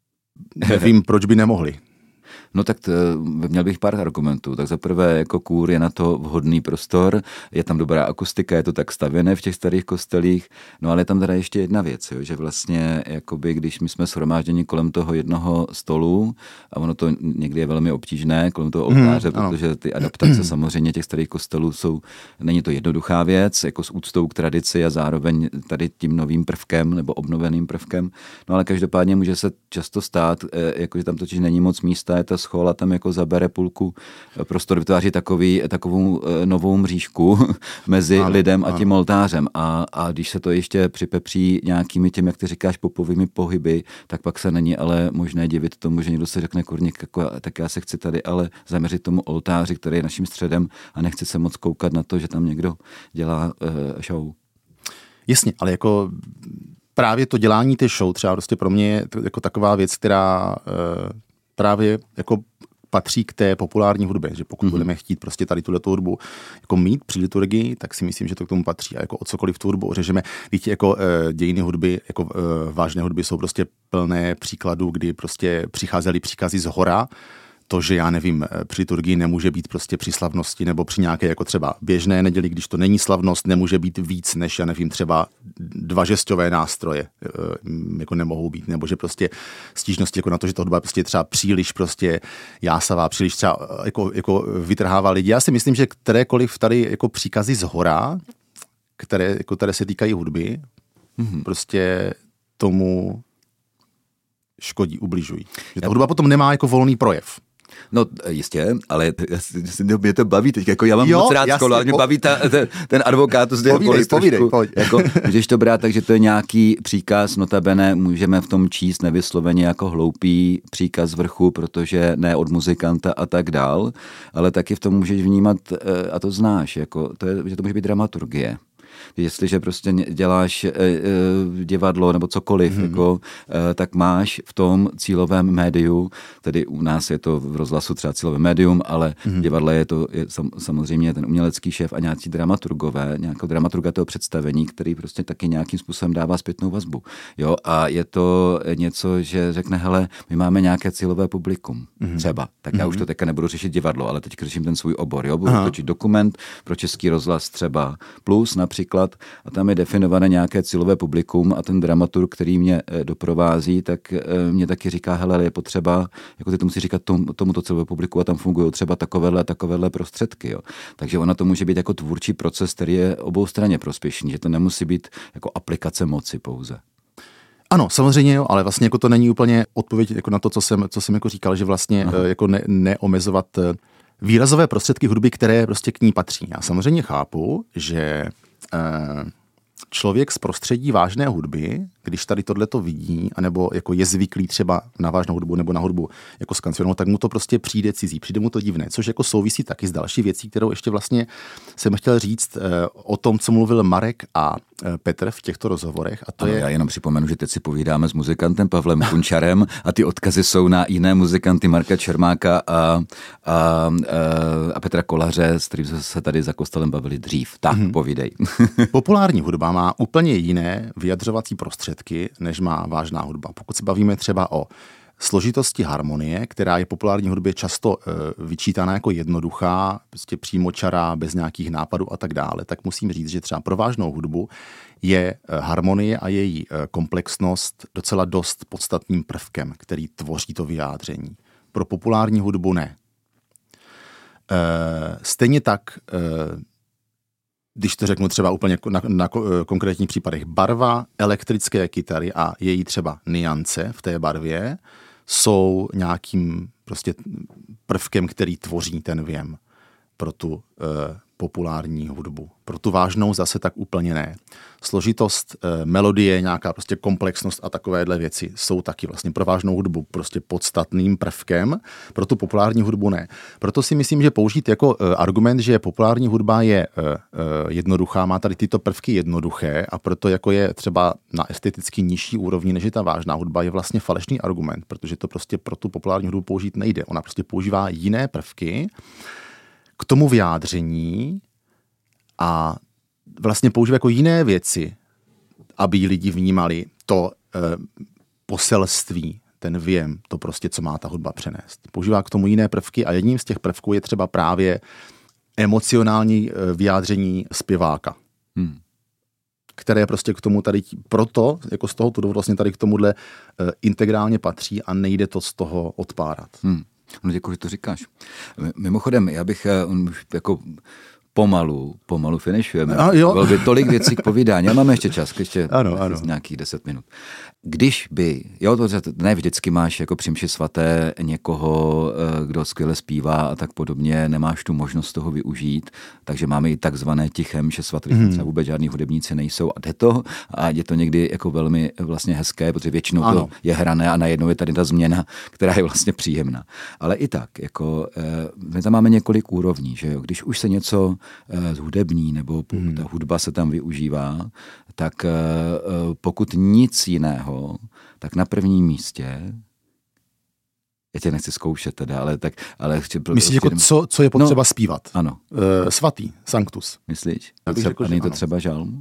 D: Nevím, proč by nemohli.
C: No tak to, měl bych pár argumentů. Tak zaprvé jako kůr je na to vhodný prostor, je tam dobrá akustika, je to tak stavěné v těch starých kostelích, no ale je tam teda ještě jedna věc, jo, že vlastně jakoby, když my jsme shromážděni kolem toho jednoho stolu a ono to někdy je velmi obtížné kolem toho oltáře, hmm, protože ty adaptace samozřejmě těch starých kostelů jsou, není to jednoduchá věc, jako s úctou k tradici a zároveň tady tím novým prvkem nebo obnoveným prvkem, no ale každopádně může se často stát, jakože tam totiž není moc místa, je ta schola tam jako zabere půlku prostor, vytváří takový, takovou novou mřížku mezi ano, lidem a tím oltářem. A, a když se to ještě připepří nějakými těmi, jak ty říkáš, popovými pohyby, tak pak se není ale možné divit tomu, že někdo se řekne, kurník, jako, tak já se chci tady ale zaměřit tomu oltáři, který je naším středem a nechci se moc koukat na to, že tam někdo dělá uh, show.
D: Jasně, ale jako právě to dělání té show třeba prostě pro mě je jako taková věc, která uh, právě jako patří k té populární hudbě, že pokud mm-hmm. budeme chtít prostě tady tuhletu hudbu jako mít při liturgii, tak si myslím, že to k tomu patří a jako o cokoliv tu hudbu ořežeme. Víte, jako uh, dějiny hudby, jako uh, vážné hudby jsou prostě plné příkladů, kdy prostě přicházely příkazy z hora. To, že já nevím, při liturgii nemůže být prostě při slavnosti nebo při nějaké jako třeba běžné neděli, když to není slavnost, nemůže být víc než, já nevím, třeba dva žesťové nástroje jako nemohou být, nebo že prostě stížnosti jako na to, že to hudba prostě třeba příliš prostě jásavá, příliš třeba jako, jako vytrhává lidi. Já si myslím, že kterékoliv tady jako příkazy z hora, které, jako, které se týkají hudby, mm-hmm. prostě tomu škodí, ubližují. Že ta hudba potom nemá jako volný projev.
C: No jistě, ale mě to baví teď, jako já mám jo, moc rád školu, ale mě po... baví ta, ten, ten advokátus
D: povídej, povídej, pojď.
C: Jako, můžeš to brát tak, že to je nějaký příkaz, notabene můžeme v tom číst nevysloveně jako hloupý příkaz vrchu, protože ne od muzikanta a tak dál, ale taky v tom můžeš vnímat, a to znáš, jako, to je, že to může být dramaturgie. Jestliže prostě děláš e, e, divadlo nebo cokoliv, mm-hmm. jako, e, tak máš v tom cílovém médiu, tedy u nás je to v rozhlasu třeba cílové médium, ale mm-hmm. v divadle je to je sam, samozřejmě ten umělecký šéf a nějací dramaturgové, nějakou dramaturga toho představení, který prostě taky nějakým způsobem dává zpětnou vazbu. Jo? A je to něco, že řekne, hele, my máme nějaké cílové publikum, mm-hmm. třeba. Tak já mm-hmm. už to teďka nebudu řešit divadlo, ale teď řeším ten svůj obor. Jo? Budu točit dokument pro Český rozhlas třeba plus například a tam je definované nějaké cílové publikum a ten dramaturg, který mě doprovází, tak mě taky říká, hele, je potřeba, jako ty to musí říkat tom, tomuto cílovému publiku a tam fungují třeba takovéhle a takovéhle prostředky. Jo. Takže ona to může být jako tvůrčí proces, který je oboustranně prospěšný, že to nemusí být jako aplikace moci pouze.
D: Ano, samozřejmě jo, ale vlastně jako to není úplně odpověď jako na to, co jsem, co jsem jako říkal, že vlastně Aha. jako ne, neomezovat výrazové prostředky hudby, které prostě k ní patří. Já samozřejmě chápu, že člověk z prostředí vážné hudby, když tady tohleto vidí, anebo jako je zvyklý třeba na vážnou hudbu nebo na hudbu jako s kancionou, tak mu to prostě přijde cizí, přijde mu to divné, což jako souvisí taky s další věcí, kterou ještě vlastně jsem chtěl říct o tom, co mluvil Marek a Petr v těchto rozhovorech. A to
C: ano,
D: je...
C: Já jenom připomenu, že teď si povídáme s muzikantem Pavlem Kunčarem a ty odkazy jsou na jiné muzikanty Marka Čermáka a, a, a, a Petra Kolaře, s kterým se tady za kostelem bavili dřív. Tak, hmm. povídej.
D: Populární hudba má úplně jiné vyjadřovací prostředky, než má vážná hudba. Pokud se bavíme třeba o složitosti harmonie, která je populární hudbě často e, vyčítána jako jednoduchá, prostě přímočará, bez nějakých nápadů a tak dále, tak musím říct, že třeba pro vážnou hudbu je e, harmonie a její e, komplexnost docela dost podstatným prvkem, který tvoří to vyjádření. Pro populární hudbu ne. E, stejně tak e, když to řeknu třeba úplně na, na konkrétních případech, barva elektrické kytary a její třeba nuance v té barvě jsou nějakým prostě prvkem, který tvoří ten věm pro tu e, populární hudbu. Pro tu vážnou zase tak úplně ne. Složitost e, melodie, nějaká prostě komplexnost a takovéhle věci jsou taky vlastně pro vážnou hudbu prostě podstatným prvkem, pro tu populární hudbu ne. Proto si myslím, že použít jako e, argument, že populární hudba je e, e, jednoduchá, má tady tyto prvky jednoduché a proto jako je třeba na esteticky nižší úrovni, než je ta vážná hudba, je vlastně falešný argument, protože to prostě pro tu populární hudbu použít nejde. Ona prostě používá jiné prvky k tomu vyjádření a vlastně používá jako jiné věci, aby lidi vnímali to e, poselství, ten věm, to prostě, co má ta hudba přenést. Používá k tomu jiné prvky a jedním z těch prvků je třeba právě emocionální e, vyjádření zpěváka. Hmm. Které prostě k tomu tady, proto, jako z toho důvodu vlastně tady k tomuhle e, integrálně patří a nejde to z toho odpárat.
C: Hmm. No děkuji, že to říkáš. Mimochodem, já bych už jako pomalu, pomalu finišujeme. Bylo by tolik věcí k povídání. A máme ještě čas, ještě
D: ano, ano.
C: nějakých deset minut. Když by, jo, to ne vždycky máš jako při mši svaté někoho, kdo skvěle zpívá a tak podobně, nemáš tu možnost toho využít, takže máme i takzvané tiché mše svaté, hmm. třeba vůbec žádný hudebníci nejsou a jde to a je to někdy jako velmi vlastně hezké, protože většinou ano. to je hrané a najednou je tady ta změna, která je vlastně příjemná. Ale i tak, jako my tam máme několik úrovní, že jo, když už se něco zhudební nebo hmm. ta hudba se tam využívá, tak pokud nic jiného, tak na prvním místě, já tě nechci zkoušet teda, ale tak... Ale chci,
D: Myslíš, jako co, co je potřeba
C: no,
D: zpívat?
C: Ano.
D: E, svatý, sanctus.
C: Myslíš? A není to ano. třeba žalm?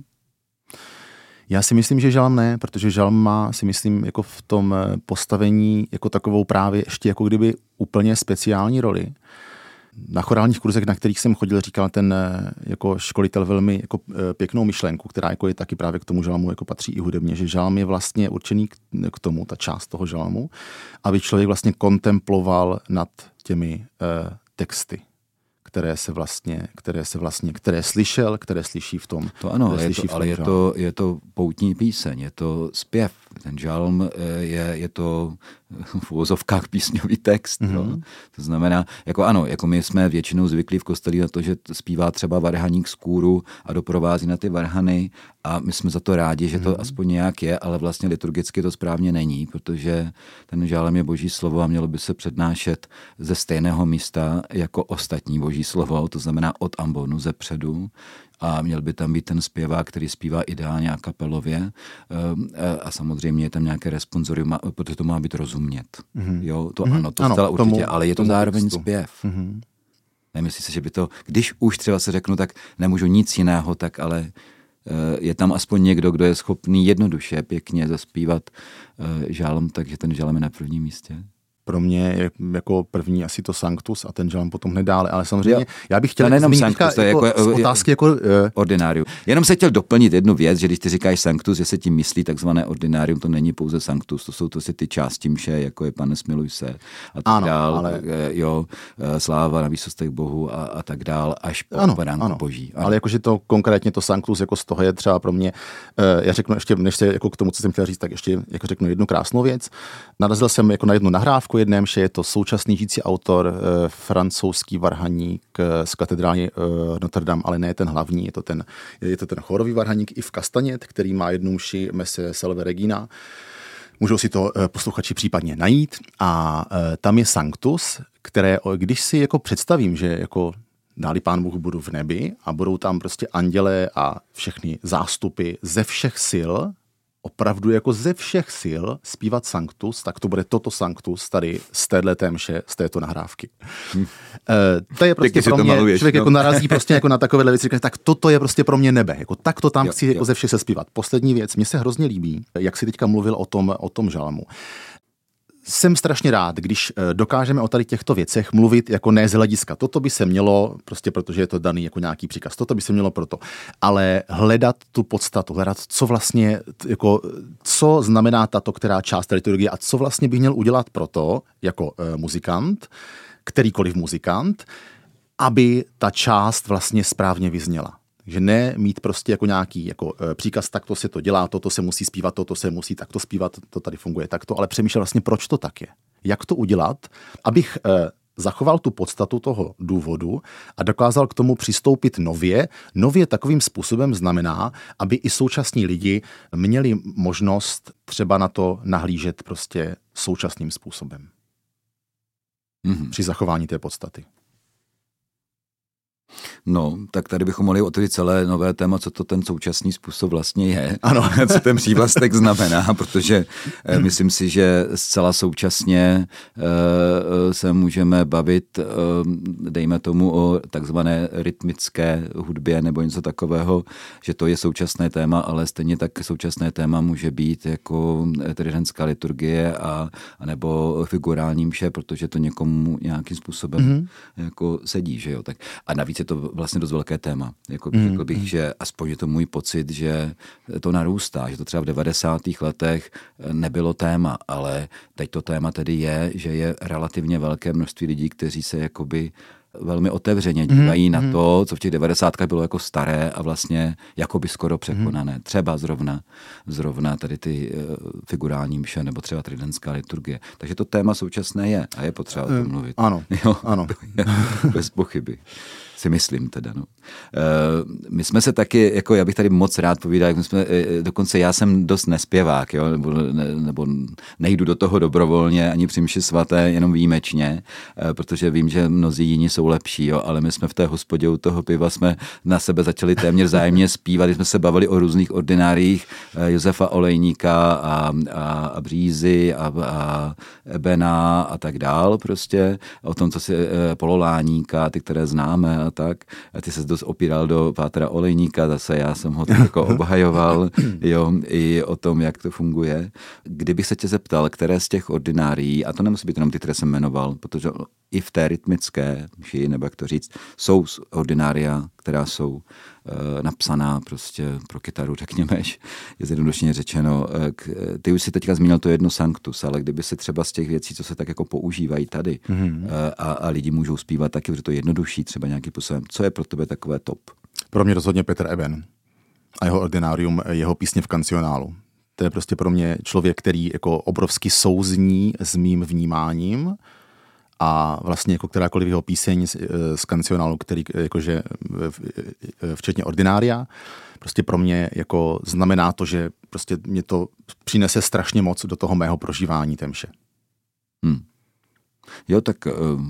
D: Já si myslím, že žalm ne, protože žalm má, si myslím, jako v tom postavení jako takovou právě ještě jako kdyby úplně speciální roli. Na chorálních kurzech, na kterých jsem chodil, říkal ten jako školitel velmi jako pěknou myšlenku, která jako je taky právě k tomu žalmu jako patří i hudebně, že žalm je vlastně určený k tomu, ta část toho žalmu, aby člověk vlastně kontemploval nad těmi uh, texty, které se vlastně, které se vlastně, které slyšel, které slyší v tom.
C: To ano, ale, je to, ale je, to, je to poutní píseň, je to zpěv. Ten žalm je, je to v uvozovkách písňový text. Mm-hmm. No? To znamená, jako ano, jako my jsme většinou zvyklí v kostelí na to, že zpívá třeba varhaník z kůru a doprovází na ty varhany a my jsme za to rádi, že to mm-hmm. aspoň nějak je, ale vlastně liturgicky to správně není, protože ten žálem je boží slovo a mělo by se přednášet ze stejného místa jako ostatní boží slovo, to znamená od ambonu ze předu. A měl by tam být ten zpěvák, který zpívá ideálně a kapelově a samozřejmě je tam nějaké responsorium, protože to má být rozumět. Mm-hmm. Jo, to mm-hmm. ano, to stala určitě, tomu, ale je to zároveň textu. Zpěv. Mm-hmm. Nemyslíš si, že by to, když už třeba se řeknu, tak nemůžu nic jiného, tak ale je tam aspoň někdo, kdo je schopný jednoduše, pěkně zaspívat žálm, takže ten žálm je na prvním místě.
D: Pro mě je jako první asi to Sanctus a ten žalm potom hned dále, ale samozřejmě jo. já bych chtěl
C: nejenom Sanctus, to je jako,
D: jako otázky jako
C: ordinárium. Jenom se chtěl doplnit jednu věc, že když ty říkáš Sanctus, že se tím myslí takzvané ordinárium, to není pouze Sanctus, to jsou to si ty části mše, jako je Pane smiluj se a tak ano, dál, ale... jo, sláva na výsostech Bohu a, a tak dál, až po
D: ano,
C: padánku
D: ano.
C: Boží. Ano.
D: Ale jakože to konkrétně to Sanctus jako z toho je třeba pro mě, já řeknu ještě, než se jako k tomu, co jsem chtěl říct, tak ještě jako řeknu jednu krásnou věc. Narazil jsem jako na jednu nahrávku jedné mše, je to současný žijící autor, e, francouzský varhaník e, z katedrály e, Notre Dame, ale ne ten hlavní, je to ten, je to ten chorový varhaník Yves Castanet, který má jednu mši Messe Salve Regina. Můžou si to e, posluchači případně najít a e, tam je Sanctus, které, když si jako představím, že jako dáli Pán Bůh budu v nebi a budou tam prostě andělé a všechny zástupy ze všech sil, opravdu jako ze všech sil zpívat Sanctus, tak to bude toto Sanctus tady z téhleté mše, z této nahrávky. Hmm. E, to je prostě pro mě, maluješ, člověk no. jako narazí prostě jako na takovéhle věci, tak toto je prostě pro mě nebe. Jako tak to tam jo, chci jo. jako ze všech se zpívat. Poslední věc, mně se hrozně líbí, jak jsi teďka mluvil o tom, o tom žalmu. Jsem strašně rád, když dokážeme o tady těchto věcech mluvit jako ne z hlediska. Toto by se mělo, prostě protože je to daný jako nějaký příkaz, toto by se mělo proto. Ale hledat tu podstatu, hledat, co vlastně, jako, co znamená tato, která část liturgie a co vlastně bych měl udělat proto, jako e, muzikant, kterýkoliv muzikant, aby ta část vlastně správně vyzněla. Že ne mít prostě jako nějaký jako e, příkaz, takto se to dělá, toto se musí zpívat, toto se musí takto zpívat, to tady funguje takto, ale přemýšlel vlastně, proč to tak je. Jak to udělat, abych e, zachoval tu podstatu toho důvodu a dokázal k tomu přistoupit nově. Nově takovým způsobem znamená, aby i současní lidi měli možnost třeba na to nahlížet prostě současným způsobem. Mm-hmm. Při zachování té podstaty.
C: No, tak tady bychom mohli otevřít celé nové téma, co to ten současný způsob vlastně je.
D: Ano.
C: Co ten přívlastek znamená, protože eh, myslím si, že zcela současně eh, se můžeme bavit, eh, dejme tomu, o takzvané rytmické hudbě nebo něco takového, že to je současné téma, ale stejně tak současné téma může být jako tridentská liturgie a, a nebo figurální mše, protože to někomu nějakým způsobem mm-hmm. jako sedí, že jo. Tak, a navíc je to vlastně dost velké téma. Jako, mm, řekl bych, mm. že aspoň je to můj pocit, že to narůstá, že to třeba v devadesátých letech nebylo téma, ale teď to téma tedy je, že je relativně velké množství lidí, kteří se jakoby velmi otevřeně dívají mm-hmm. na to, co v těch devadesátkách bylo jako staré a vlastně jakoby skoro překonané. Mm-hmm. Třeba zrovna, zrovna tady ty uh, figurální mše nebo třeba tridentská liturgie. Takže to téma současné je a je potřeba o tom mluvit.
D: Ano, jo, ano.
C: Bez pochyby. Si myslím teda, no. My jsme se taky, jako já bych tady moc rád povídal, jak my jsme, dokonce já jsem dost nespěvák, jo, nebo, ne, nebo nejdu do toho dobrovolně, ani při mši svaté, jenom výjimečně, protože vím, že mnozí jiní jsou lepší, jo, ale my jsme v té hospodě u toho piva jsme na sebe začali téměř vzájemně zpívat, jsme se bavili o různých ordináriích Josefa Olejníka a, a, a Břízy a, a Ebena a tak dál prostě, o tom, co si Pololáníka, ty, které známe a tak. A ty se dost opíral do pátra Olejníka, zase já jsem ho tak jako obhajoval, jo, i o tom, jak to funguje. Kdybych se tě zeptal, které z těch ordinárií, a to nemusí být jenom ty, které jsem jmenoval, protože i v té rytmické mši, nebo jak to říct, jsou ordinária, která jsou uh, napsaná prostě pro kytaru, řekněme, je zjednodušeně řečeno. K, ty už si teďka zmínil to jedno sanctus, ale kdyby se třeba z těch věcí, co se tak jako používají tady mm-hmm. uh, a, a lidi můžou zpívat taky, protože to je jednodušší třeba nějaký způsobem. Co je pro tebe takové top?
D: Pro mě rozhodně Petr Eben a jeho ordinárium, jeho písně v kancionálu. To je prostě pro mě člověk, který jako obrovsky souzní s mým vnímáním a vlastně jako kterákoliv jeho píseň z, z kancionálu, který jakože včetně ordinária, prostě pro mě jako znamená to, že prostě mě to přinese strašně moc do toho mého prožívání té mše.
C: Hmm. Jo, tak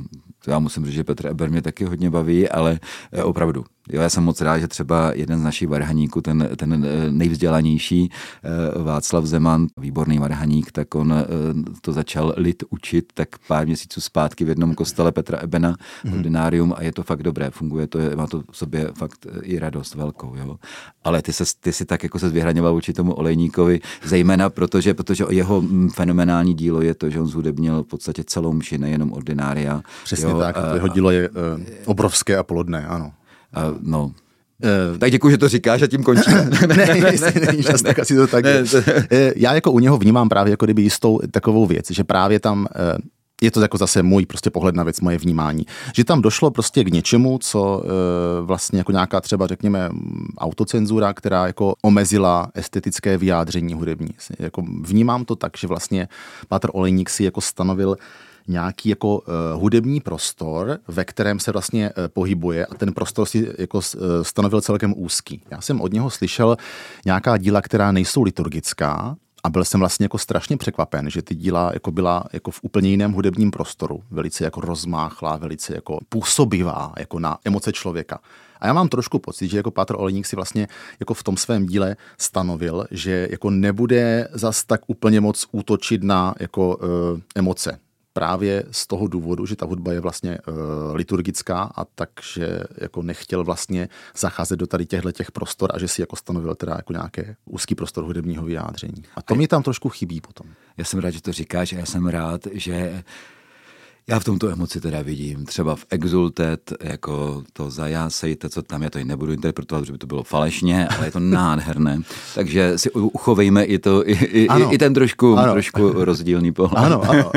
C: já musím říct, že Petr Eber mě taky hodně baví, ale opravdu. Jo, já jsem moc rád, že třeba jeden z našich varhaníků, ten, ten nejvzdělanější Václav Zeman, výborný varhaník, tak on to začal lid učit tak pár měsíců zpátky v jednom kostele Petra Ebena, mm. ordinárium, a je to fakt dobré, funguje to, má to v sobě fakt i radost velkou, jo. Ale ty, se, ty si tak jako se zvyhraňoval vůči tomu Olejníkovi, zejména protože, protože jeho fenomenální dílo je to, že on zhudebnil v podstatě celou mši, nejenom ordinária.
D: Přesně jo, tak, jeho dílo je uh, obrovské a plodné, ano.
C: Uh, no. Uh, tak děkuji, že to říkáš a tím končím.
D: ne, jestli není čas, tak asi to tak je. Já jako u něho vnímám právě jako kdyby jistou takovou věc, že právě tam, uh, je to jako zase můj prostě pohled na věc, moje vnímání, že tam došlo prostě k něčemu, co uh, vlastně jako nějaká třeba řekněme autocenzura, která jako omezila estetické vyjádření hudební. Jako vnímám to tak, že vlastně Pátr Olejník si jako stanovil nějaký jako uh, hudební prostor, ve kterém se vlastně uh, pohybuje, a ten prostor si jako uh, stanovil celkem úzký. Já jsem od něho slyšel nějaká díla, která nejsou liturgická, a byl jsem vlastně jako strašně překvapen, že ty díla jako byla jako v úplně jiném hudebním prostoru, velice jako rozmáchlá, velice jako působivá jako na emoce člověka. A já mám trošku pocit, že jako Pátr Olejník si vlastně jako v tom svém díle stanovil, že jako nebude zas tak úplně moc útočit na jako uh, emoce. Právě z toho důvodu, že ta hudba je vlastně uh, liturgická, a takže jako nechtěl vlastně zacházet do tady těchto těch prostor a že si jako stanovil teda jako nějaké úzký prostor hudebního vyjádření. A to mě tam trošku chybí potom.
C: Já jsem rád, že to říkáš, a já jsem rád, že já v tomto emoci teda vidím, třeba v Exultet, jako to zajásejte, co tam je, to i nebudu interpretovat, protože by to bylo falešně, ale je to nádherné. Takže si uchovejme i, to, i, i, i ten trošku, trošku rozdílný pohled.
D: Ano, ano.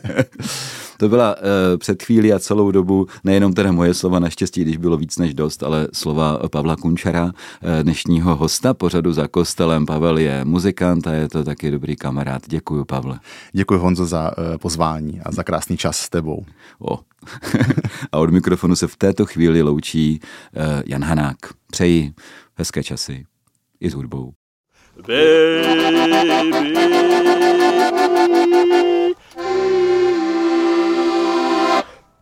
C: To byla uh, před chvílí a celou dobu nejenom teda moje slova, naštěstí, když bylo víc než dost, ale slova Pavla Kunčara, uh, dnešního hosta pořadu Za kostelem. Pavel je muzikant a je to taky dobrý kamarád. Děkuju, Pavle.
D: Děkuji, Honzo, za uh, pozvání a za krásný čas s tebou.
C: O. A od mikrofonu se v této chvíli loučí uh, Jan Hanák. Přeji hezké časy i s hudbou.
B: Baby.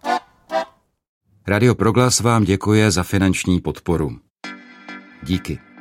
C: Radio Proglas vám děkuje za finanční podporu. Díky.